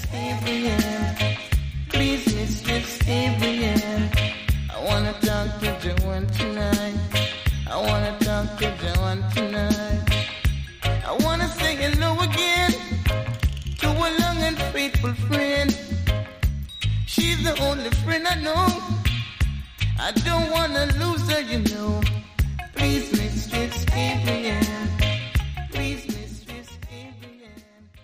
Gabriel. Please, Mistress Gabriel. I wanna talk to Joanne tonight. I wanna talk to Joanne tonight. I wanna say hello again to a long and faithful friend. She's the only friend I know. I don't wanna lose her, you know. Please, Mistress Gabriel.